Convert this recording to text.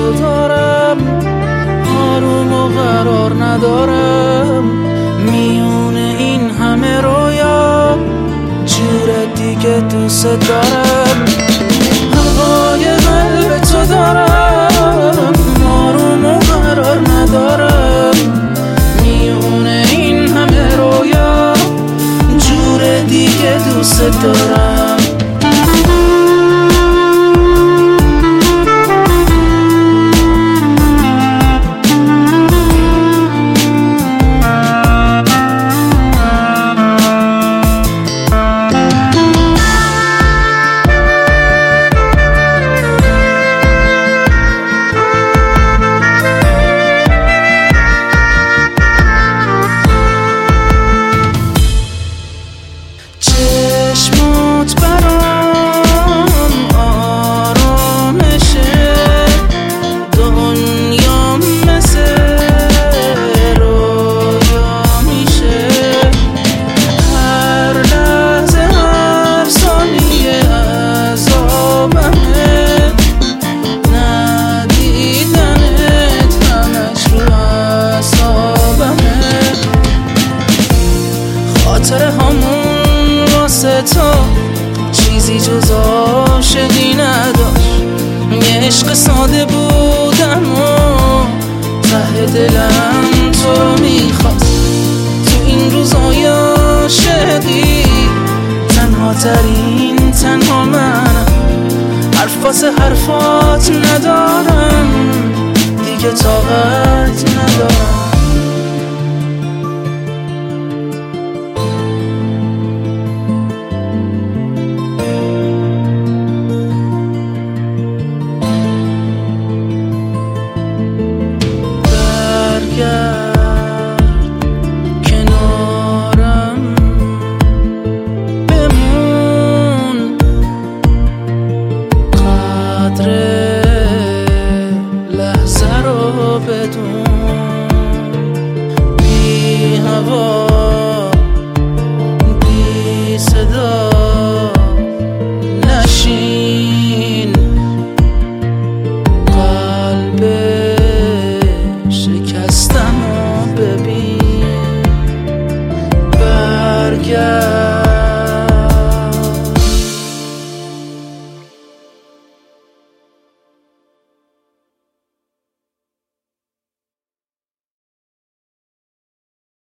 تو دارم، آروم و قرار ندارم میون این همه رویا، جور دیگه دوست دارم. هوای قلب تو دارم، آروم و قرار ندارم میون این همه رویا، جور دیگه دوست دارم. چشمات برام آرامشه، دنیا مثل رویا میشه، هر لحظه هر ثانیه عذابمه، ندیدنت همش رو اعصابمه. خاطره همون واسه تو چیزی جز عاشقی نداشت، یه عشق ساده بودم و ته دلم تو رو میخواست. تو این روزای عاشقی تنها ترین تنها منم، حرف واسه حرفات ندارم، دیگه طاقت ندارم. کنارم بمون، قدر لحظه رو بدون، بی هوا